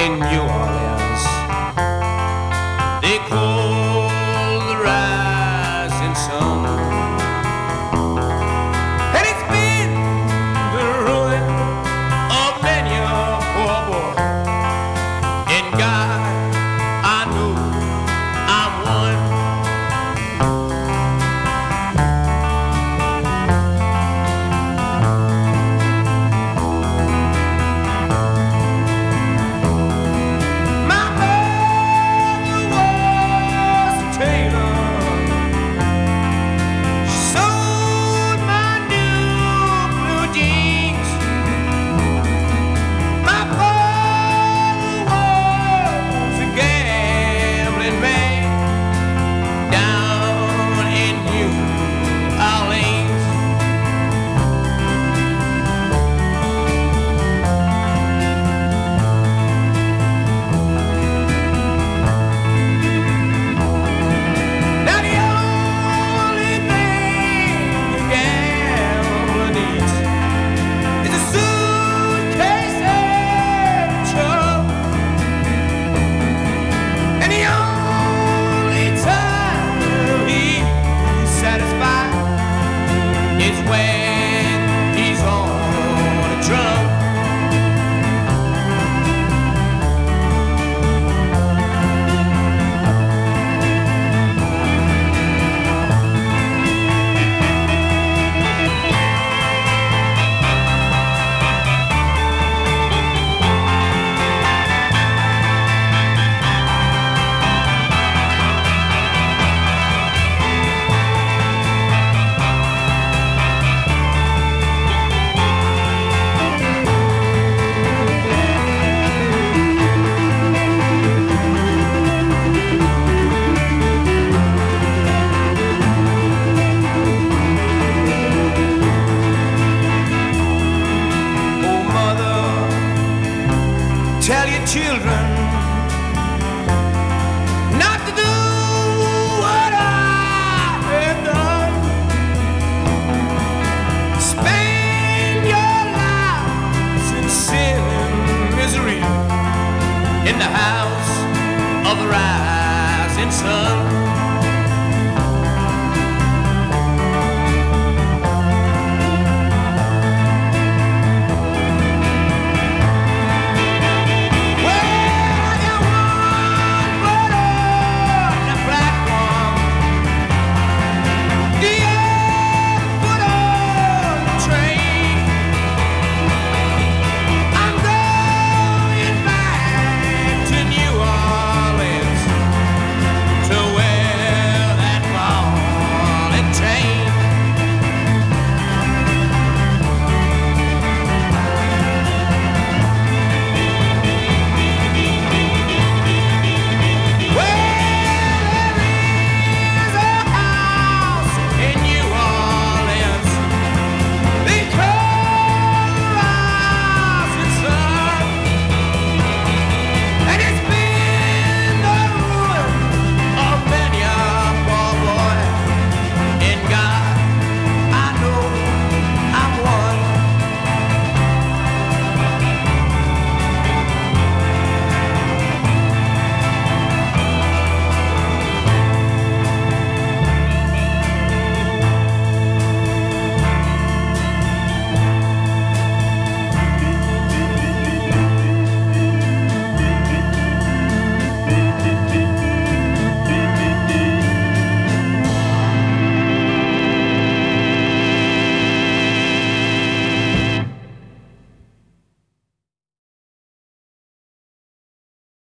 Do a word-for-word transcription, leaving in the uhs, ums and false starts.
in New Orleans. They call the rising sun, and it's been the ruin of many a poor boy. And God, I know I'm one. When he's on a drum. Tell your children not to do what I have done. Spend your lives in sin and misery in the house of the rising sun.